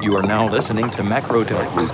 You are now listening to Macrodose.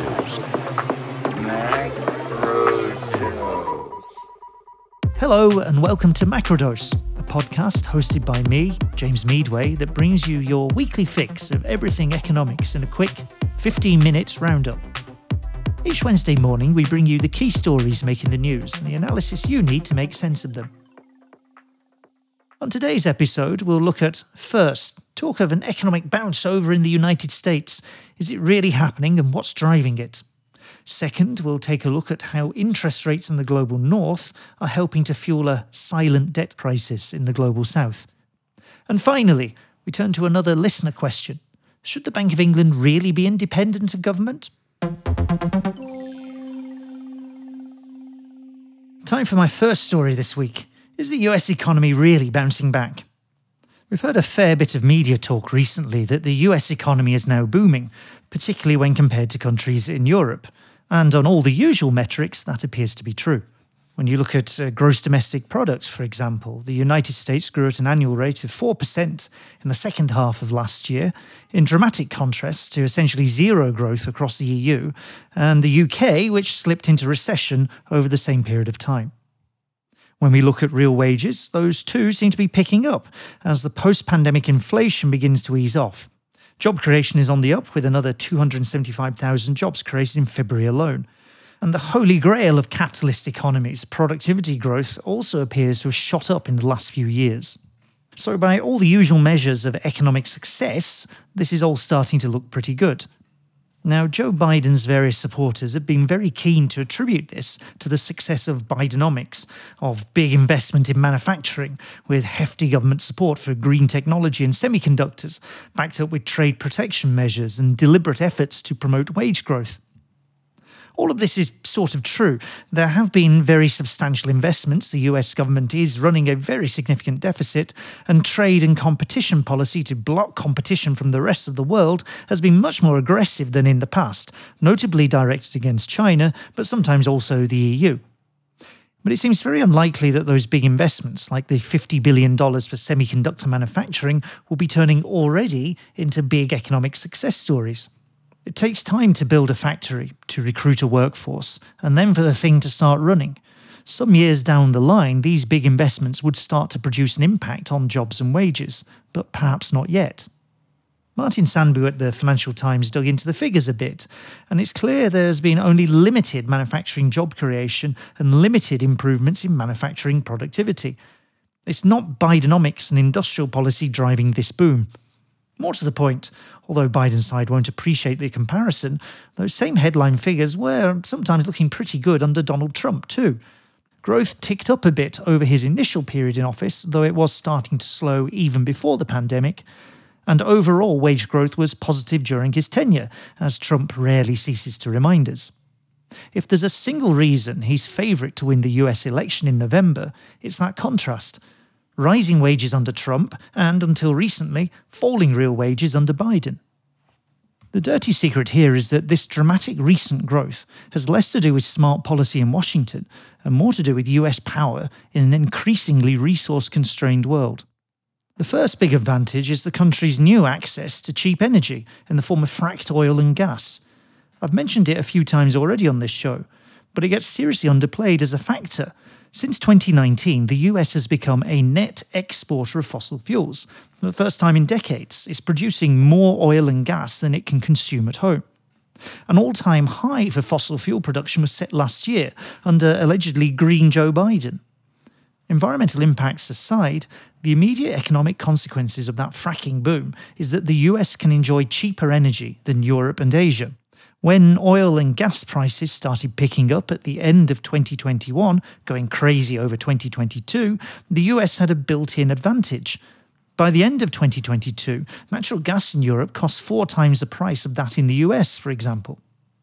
Hello and welcome to Macrodose, a podcast hosted by me, James Meadway, that brings you your weekly fix of everything economics in a quick 15 minutes roundup. Each Wednesday morning we bring you the key stories making the news and the analysis you need to make sense of them. On today's episode, we'll look at, first, talk of an economic bounce over in the United States. Is it really happening and what's driving it? Second, we'll take a look at how interest rates in the global north are helping to fuel a silent debt crisis in the global south. And finally, we turn to another listener question. Should the Bank of England really be independent of government? Time for my first story this week. Is the US economy really bouncing back? We've heard a fair bit of media talk recently that the US economy is now booming, particularly when compared to countries in Europe. And on all the usual metrics, that appears to be true. When you look at gross domestic product, for example, the United States grew at an annual rate of 4% in the second half of last year, in dramatic contrast to essentially zero growth across the EU, and the UK, which slipped into recession over the same period of time. When we look at real wages, those too seem to be picking up as the post-pandemic inflation begins to ease off. Job creation is on the up with another 275,000 jobs created in February alone. And the holy grail of capitalist economies, productivity growth, also appears to have shot up in the last few years. So by all the usual measures of economic success, this is all starting to look pretty good. Now, Joe Biden's various supporters have been very keen to attribute this to the success of Bidenomics, of big investment in manufacturing, with hefty government support for green technology and semiconductors, backed up with trade protection measures and deliberate efforts to promote wage growth. All of this is sort of true. There have been very substantial investments. The US government is running a very significant deficit, and trade and competition policy to block competition from the rest of the world has been much more aggressive than in the past, notably directed against China, but sometimes also the EU. But it seems very unlikely that those big investments, like the $50 billion for semiconductor manufacturing, will be turning already into big economic success stories. It takes time to build a factory, to recruit a workforce, and then for the thing to start running. Some years down the line, these big investments would start to produce an impact on jobs and wages, but perhaps not yet. Martin Sandbu at the Financial Times dug into the figures a bit, and it's clear there's been only limited manufacturing job creation and limited improvements in manufacturing productivity. It's not Bidenomics and industrial policy driving this boom. More to the point, although Biden's side won't appreciate the comparison, those same headline figures were sometimes looking pretty good under Donald Trump too. Growth ticked up a bit over his initial period in office, though it was starting to slow even before the pandemic, and overall wage growth was positive during his tenure, as Trump rarely ceases to remind us. If there's a single reason he's favourite to win the US election in November, it's that contrast. Rising wages under Trump, and until recently, falling real wages under Biden. The dirty secret here is that this dramatic recent growth has less to do with smart policy in Washington and more to do with US power in an increasingly resource-constrained world. The first big advantage is the country's new access to cheap energy in the form of fracked oil and gas. I've mentioned it a few times already on this show, but it gets seriously underplayed as a factor. Since 2019, the US has become a net exporter of fossil fuels. For the first time in decades, it's producing more oil and gas than it can consume at home. An all-time high for fossil fuel production was set last year under allegedly green Joe Biden. Environmental impacts aside, the immediate economic consequences of that fracking boom is that the US can enjoy cheaper energy than Europe and Asia. When oil and gas prices started picking up at the end of 2021, going crazy over 2022, the US had a built-in advantage. By the end of 2022, natural gas in Europe cost 4 times the price of that in the US, for example.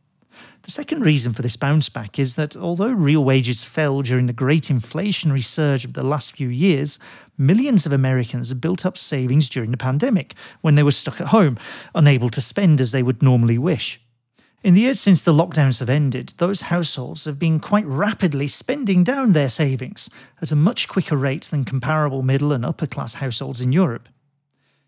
The second reason for this bounce back is that although real wages fell during the great inflationary surge of the last few years, millions of Americans have built up savings during the pandemic, when they were stuck at home, unable to spend as they would normally wish. In the years since the lockdowns have ended, those households have been quite rapidly spending down their savings at a much quicker rate than comparable middle and upper class households in Europe.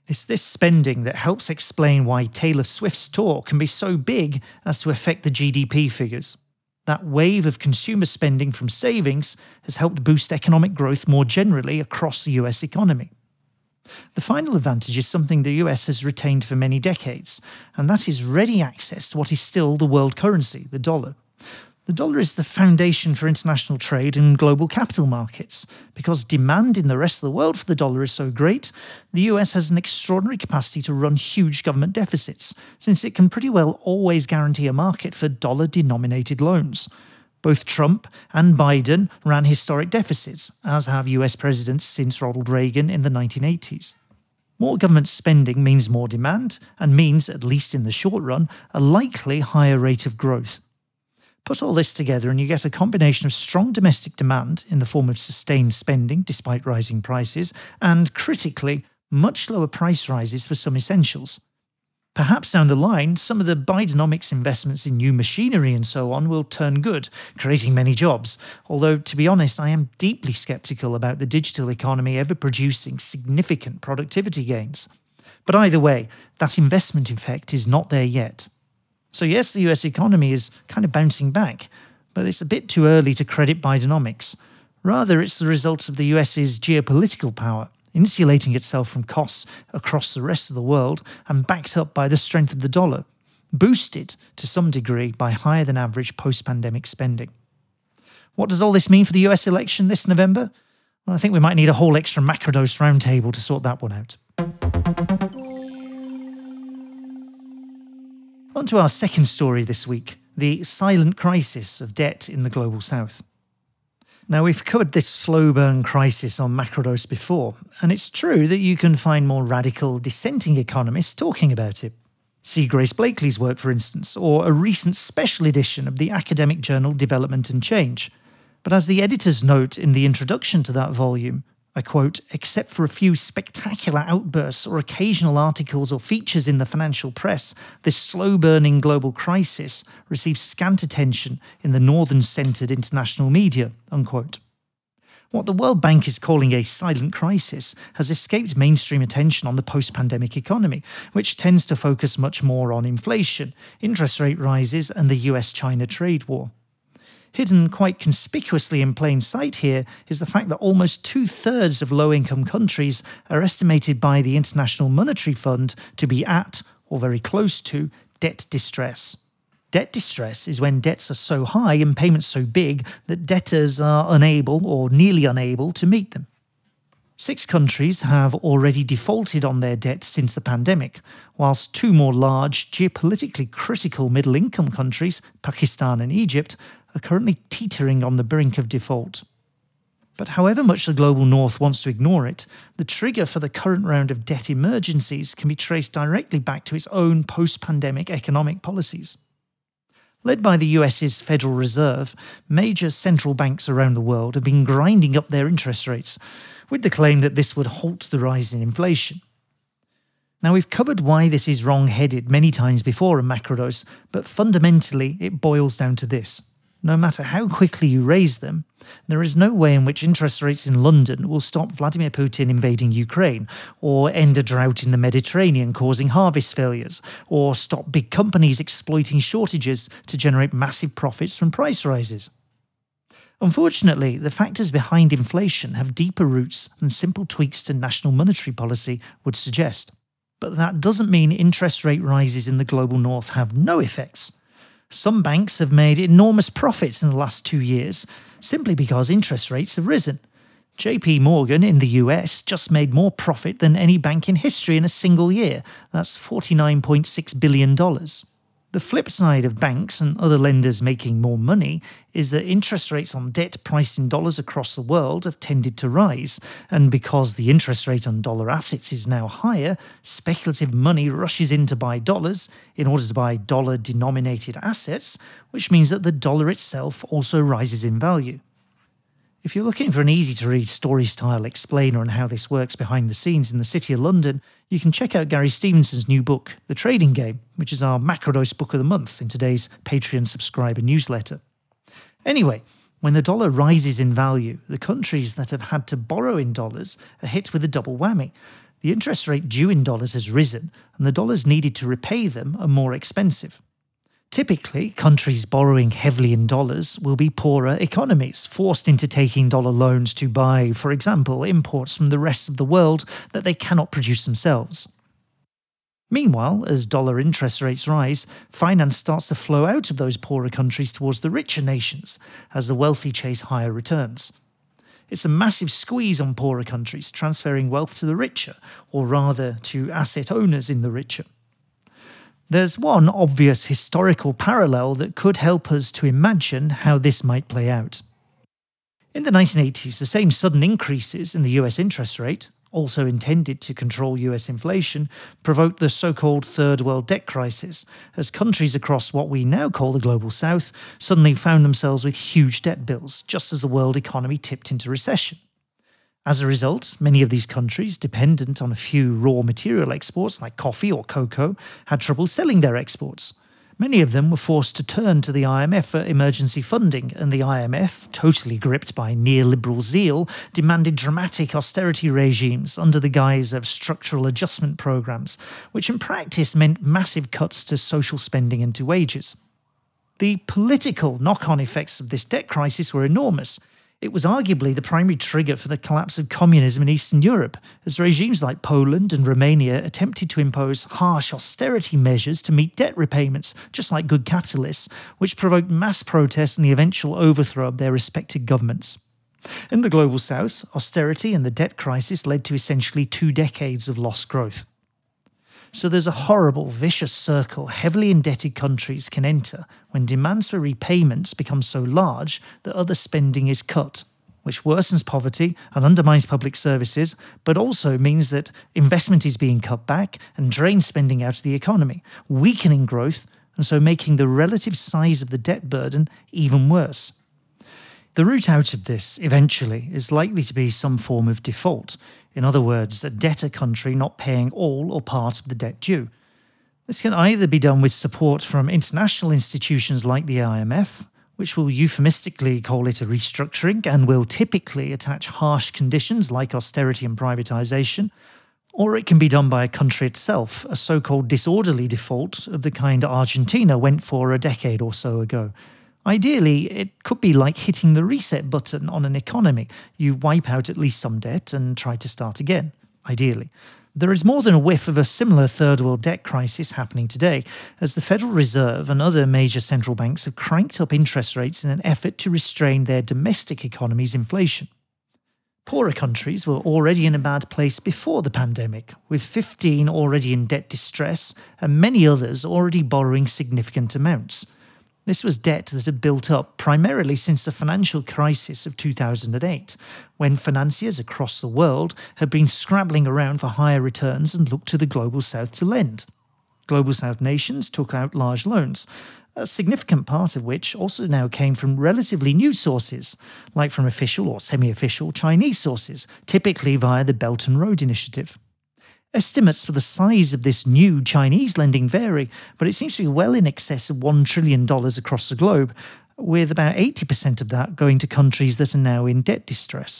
It's this spending that helps explain why Taylor Swift's tour can be so big as to affect the GDP figures. That wave of consumer spending from savings has helped boost economic growth more generally across the US economy. The final advantage is something the US has retained for many decades, and that is ready access to what is still the world currency, the dollar. The dollar is the foundation for international trade and global capital markets. Because demand in the rest of the world for the dollar is so great, the US has an extraordinary capacity to run huge government deficits, since it can pretty well always guarantee a market for dollar-denominated loans. Both Trump and Biden ran historic deficits, as have US presidents since Ronald Reagan in the 1980s. More government spending means more demand, and means, at least in the short run, a likely higher rate of growth. Put all this together and you get a combination of strong domestic demand in the form of sustained spending despite rising prices, and, critically, much lower price rises for some essentials. Perhaps down the line, some of the Bidenomics investments in new machinery and so on will turn good, creating many jobs, although, to be honest, I am deeply sceptical about the digital economy ever producing significant productivity gains. But either way, that investment effect is not there yet. So yes, the US economy is kind of bouncing back, but it's a bit too early to credit Bidenomics. Rather, it's the result of the US's geopolitical power, insulating itself from costs across the rest of the world and backed up by the strength of the dollar, boosted to some degree by higher than average post-pandemic spending. What does all this mean for the US election this November? Well, I think we might need a whole extra macrodose roundtable to sort that one out. On to our second story this week, the silent crisis of debt in the global south. Now, we've covered this slow burn crisis on Macrodose before, and it's true that you can find more radical dissenting economists talking about it. See Grace Blakely's work, for instance, or a recent special edition of the academic journal Development and Change. But as the editors note in the introduction to that volume, I quote, "Except for a few spectacular outbursts or occasional articles or features in the financial press, this slow-burning global crisis receives scant attention in the northern-centred international media," unquote. What the World Bank is calling a silent crisis has escaped mainstream attention on the post-pandemic economy, which tends to focus much more on inflation, interest rate rises, and the US-China trade war. Hidden quite conspicuously in plain sight here is the fact that almost 2/3 of low-income countries are estimated by the International Monetary Fund to be at, or very close to, debt distress. Debt distress is when debts are so high and payments so big that debtors are unable or nearly unable to meet them. 6 countries have already defaulted on their debt since the pandemic, whilst 2 more large, geopolitically critical middle-income countries, Pakistan and Egypt, are currently teetering on the brink of default. But however much the global north wants to ignore it, the trigger for the current round of debt emergencies can be traced directly back to its own post-pandemic economic policies. Led by the US's Federal Reserve, major central banks around the world have been grinding up their interest rates, with the claim that this would halt the rise in inflation. Now, we've covered why this is wrong-headed many times before in Macrodose, but fundamentally it boils down to this. No matter how quickly you raise them, there is no way in which interest rates in London will stop Vladimir Putin invading Ukraine, or end a drought in the Mediterranean causing harvest failures, or stop big companies exploiting shortages to generate massive profits from price rises. Unfortunately, the factors behind inflation have deeper roots than simple tweaks to national monetary policy would suggest. But that doesn't mean interest rate rises in the global north have no effects. Some banks have made enormous profits in the last 2 years, simply because interest rates have risen. JP Morgan in the US just made more profit than any bank in history in a single year. That's $49.6 billion. The flip side of banks and other lenders making more money is that interest rates on debt priced in dollars across the world have tended to rise, and because the interest rate on dollar assets is now higher, speculative money rushes in to buy dollars in order to buy dollar-denominated assets, which means that the dollar itself also rises in value. If you're looking for an easy-to-read story-style explainer on how this works behind the scenes in the City of London, you can check out Gary Stevenson's new book, The Trading Game, which is our Macrodose Book of the Month in today's Patreon subscriber newsletter. Anyway, when the dollar rises in value, the countries that have had to borrow in dollars are hit with a double whammy. The interest rate due in dollars has risen, and the dollars needed to repay them are more expensive. Typically, countries borrowing heavily in dollars will be poorer economies, forced into taking dollar loans to buy, for example, imports from the rest of the world that they cannot produce themselves. Meanwhile, as dollar interest rates rise, finance starts to flow out of those poorer countries towards the richer nations, as the wealthy chase higher returns. It's a massive squeeze on poorer countries, transferring wealth to the richer, or rather to asset owners in the richer. There's one obvious historical parallel that could help us to imagine how this might play out. In the 1980s, the same sudden increases in the US interest rate, also intended to control US inflation, provoked the so-called Third World Debt Crisis, as countries across what we now call the Global South suddenly found themselves with huge debt bills, just as the world economy tipped into recession. As a result, many of these countries, dependent on a few raw material exports like coffee or cocoa, had trouble selling their exports. Many of them were forced to turn to the IMF for emergency funding, and the IMF, totally gripped by neoliberal zeal, demanded dramatic austerity regimes under the guise of structural adjustment programs, which in practice meant massive cuts to social spending and to wages. The political knock-on effects of this debt crisis were enormous. It was arguably the primary trigger for the collapse of communism in Eastern Europe, as regimes like Poland and Romania attempted to impose harsh austerity measures to meet debt repayments, just like good capitalists, which provoked mass protests and the eventual overthrow of their respective governments. In the Global South, austerity and the debt crisis led to essentially 2 decades of lost growth. So there's a horrible, vicious circle heavily indebted countries can enter when demands for repayments become so large that other spending is cut, which worsens poverty and undermines public services, but also means that investment is being cut back and drains spending out of the economy, weakening growth and so making the relative size of the debt burden even worse. The route out of this, eventually, is likely to be some form of default. In other words, a debtor country not paying all or part of the debt due. This can either be done with support from international institutions like the IMF, which will euphemistically call it a restructuring and will typically attach harsh conditions like austerity and privatization, or it can be done by a country itself, a so-called disorderly default of the kind Argentina went for a decade or so ago. Ideally, it could be like hitting the reset button on an economy. You wipe out at least some debt and try to start again, ideally. There is more than a whiff of a similar third world debt crisis happening today, as the Federal Reserve and other major central banks have cranked up interest rates in an effort to restrain their domestic economy's inflation. Poorer countries were already in a bad place before the pandemic, with 15 already in debt distress and many others already borrowing significant amounts. This was debt that had built up primarily since the financial crisis of 2008, when financiers across the world had been scrabbling around for higher returns and looked to the Global South to lend. Global South nations took out large loans, a significant part of which also now came from relatively new sources, like from official or semi-official Chinese sources, typically via the Belt and Road Initiative. Estimates for the size of this new Chinese lending vary, but it seems to be well in excess of $1 trillion across the globe, with about 80% of that going to countries that are now in debt distress.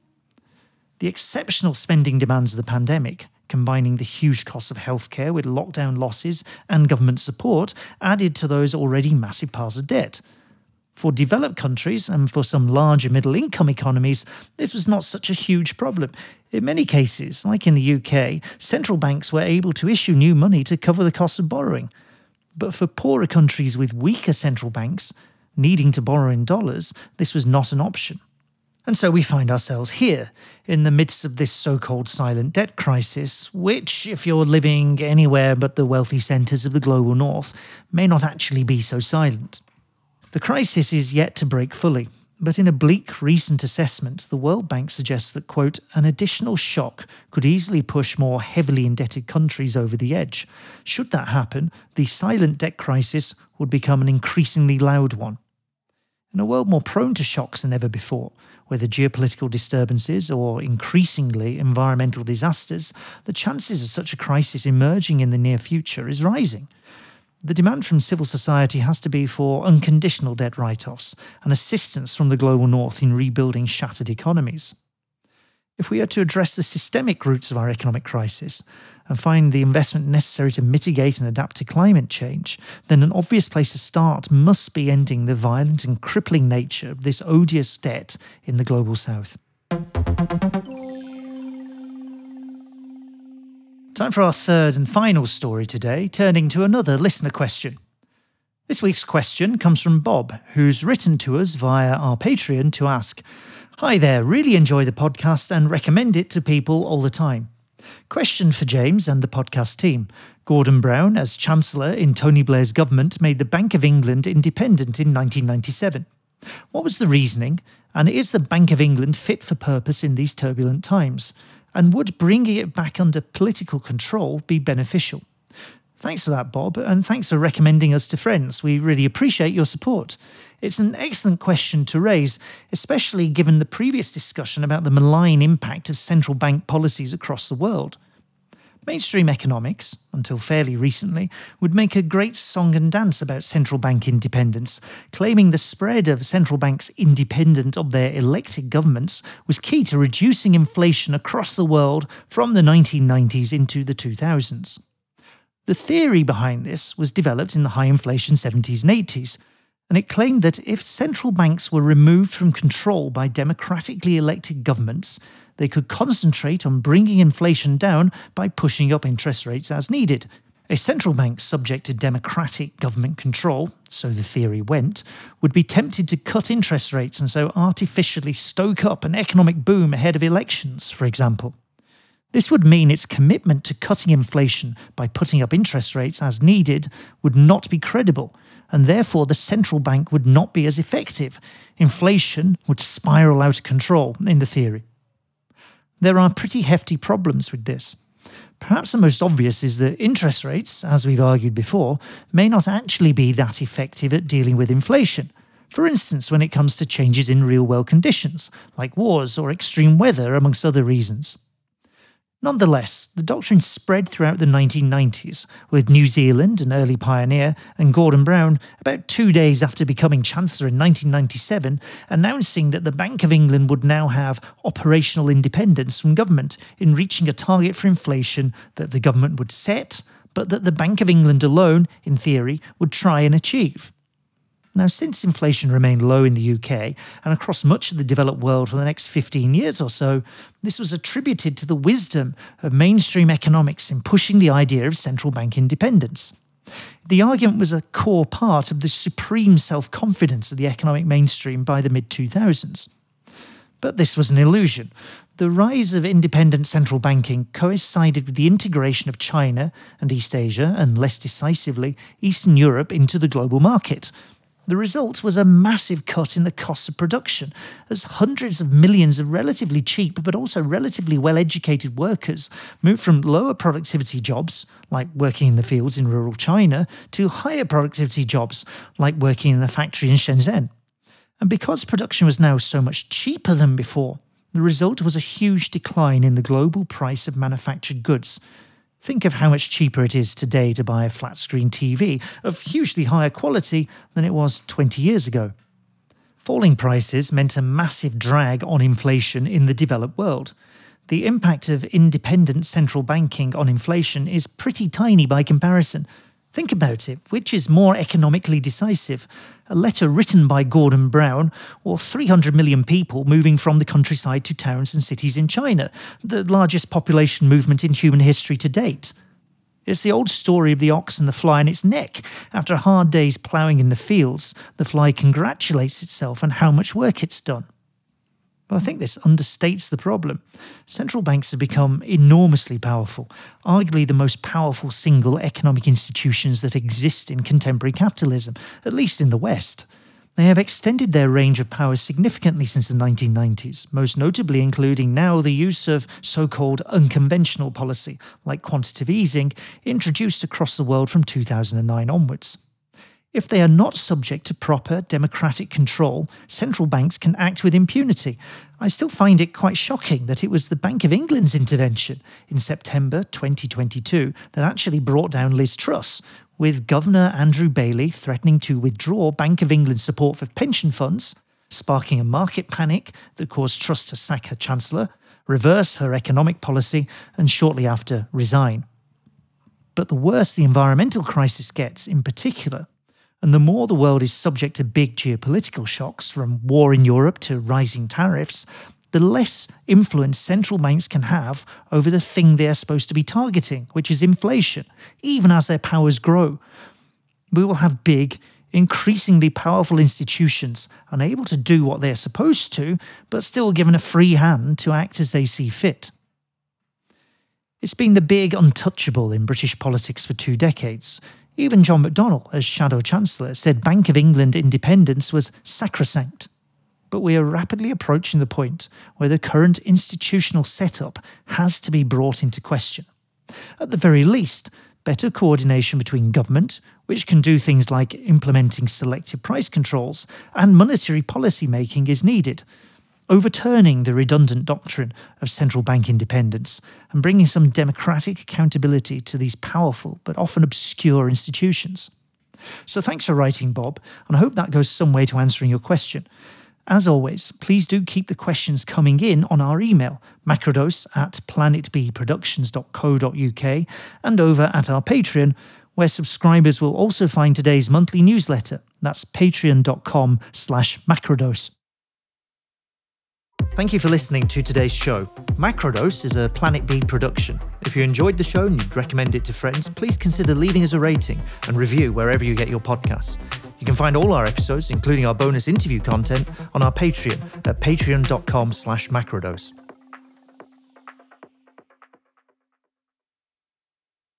The exceptional spending demands of the pandemic, combining the huge costs of healthcare with lockdown losses and government support, added to those already massive piles of debt. For developed countries and for some larger middle-income economies, this was not such a huge problem. In many cases, like in the UK, central banks were able to issue new money to cover the cost of borrowing. But for poorer countries with weaker central banks, needing to borrow in dollars, this was not an option. And so we find ourselves here, in the midst of this so-called silent debt crisis, which, if you're living anywhere but the wealthy centres of the global north, may not actually be so silent. The crisis is yet to break fully, but in a bleak recent assessment, the World Bank suggests that, quote, an additional shock could easily push more heavily indebted countries over the edge. Should that happen, the silent debt crisis would become an increasingly loud one. In a world more prone to shocks than ever before, whether geopolitical disturbances or, increasingly, environmental disasters, the chances of such a crisis emerging in the near future is rising. The demand from civil society has to be for unconditional debt write-offs and assistance from the global north in rebuilding shattered economies. If we are to address the systemic roots of our economic crisis and find the investment necessary to mitigate and adapt to climate change, then an obvious place to start must be ending the violent and crippling nature of this odious debt in the global south. Time for our third and final story today, turning to another listener question. This week's question comes from Bob, who's written to us via our Patreon to ask, "Hi there, really enjoy the podcast and recommend it to people all the time. Question for James and the podcast team. Gordon Brown, as Chancellor in Tony Blair's government, made the Bank of England independent in 1997. What was the reasoning, and is the Bank of England fit for purpose in these turbulent times? And would bringing it back under political control be beneficial?" Thanks for that, Bob, and thanks for recommending us to friends. We really appreciate your support. It's an excellent question to raise, especially given the previous discussion about the malign impact of central bank policies across the world. Mainstream economics, until fairly recently, would make a great song and dance about central bank independence, claiming the spread of central banks independent of their elected governments was key to reducing inflation across the world from the 1990s into the 2000s. The theory behind this was developed in the high inflation 70s and 80s, and it claimed that if central banks were removed from control by democratically elected governments, they could concentrate on bringing inflation down by pushing up interest rates as needed. A central bank subject to democratic government control, so the theory went, would be tempted to cut interest rates and so artificially stoke up an economic boom ahead of elections, for example. This would mean its commitment to cutting inflation by putting up interest rates as needed would not be credible, and therefore the central bank would not be as effective. Inflation would spiral out of control, in the theory. There are pretty hefty problems with this. Perhaps the most obvious is that interest rates, as we've argued before, may not actually be that effective at dealing with inflation. For instance, when it comes to changes in real-world conditions, like wars or extreme weather, amongst other reasons. Nonetheless, the doctrine spread throughout the 1990s, with New Zealand, an early pioneer, and Gordon Brown, about 2 days after becoming Chancellor in 1997, announcing that the Bank of England would now have operational independence from government in reaching a target for inflation that the government would set, but that the Bank of England alone, in theory, would try and achieve. Now, since inflation remained low in the UK and across much of the developed world for the next 15 years or so, this was attributed to the wisdom of mainstream economics in pushing the idea of central bank independence. The argument was a core part of the supreme self-confidence of the economic mainstream by the mid-2000s. But this was an illusion. The rise of independent central banking coincided with the integration of China and East Asia, and less decisively, Eastern Europe into the global market. The result was a massive cut in the cost of production, as hundreds of millions of relatively cheap but also relatively well-educated workers moved from lower productivity jobs, like working in the fields in rural China, to higher productivity jobs, like working in a factory in Shenzhen. And because production was now so much cheaper than before, the result was a huge decline in the global price of manufactured goods. Think of how much cheaper it is today to buy a flat-screen TV of hugely higher quality than it was 20 years ago. Falling prices meant a massive drag on inflation in the developed world. The impact of independent central banking on inflation is pretty tiny by comparison. Think about it. Which is more economically decisive? A letter written by Gordon Brown or 300 million people moving from the countryside to towns and cities in China, the largest population movement in human history to date? It's the old story of the ox and the fly in its neck. After a hard day's ploughing in the fields, the fly congratulates itself on how much work it's done. But I think this understates the problem. Central banks have become enormously powerful, arguably the most powerful single economic institutions that exist in contemporary capitalism, at least in the West. They have extended their range of power significantly since the 1990s, most notably including now the use of so-called unconventional policy, like quantitative easing, introduced across the world from 2009 onwards. If they are not subject to proper democratic control, central banks can act with impunity. I still find it quite shocking that it was the Bank of England's intervention in September 2022 that actually brought down Liz Truss, with Governor Andrew Bailey threatening to withdraw Bank of England's support for pension funds, sparking a market panic that caused Truss to sack her Chancellor, reverse her economic policy, and shortly after resign. But the worse the environmental crisis gets in particular, and the more the world is subject to big geopolitical shocks, from war in Europe to rising tariffs, the less influence central banks can have over the thing they're supposed to be targeting, which is inflation, even as their powers grow. We will have big, increasingly powerful institutions unable to do what they're supposed to, but still given a free hand to act as they see fit. It's been the big untouchable in British politics for 2 decades. Even John McDonnell, as Shadow Chancellor, said Bank of England independence was sacrosanct. But we are rapidly approaching the point where the current institutional setup has to be brought into question. At the very least, better coordination between government, which can do things like implementing selective price controls, and monetary policy making is needed, overturning the redundant doctrine of central bank independence and bringing some democratic accountability to these powerful but often obscure institutions. So thanks for writing, Bob, and I hope that goes some way to answering your question. As always, please do keep the questions coming in on our email, macrodose@planetbproductions.co.uk, and over at our Patreon, where subscribers will also find today's monthly newsletter. That's patreon.com/macrodose. Thank you for listening to today's show. Macrodose is a Planet B production. If you enjoyed the show and you'd recommend it to friends, please consider leaving us a rating and review wherever you get your podcasts. You can find all our episodes, including our bonus interview content, on our Patreon at patreon.com/macrodose.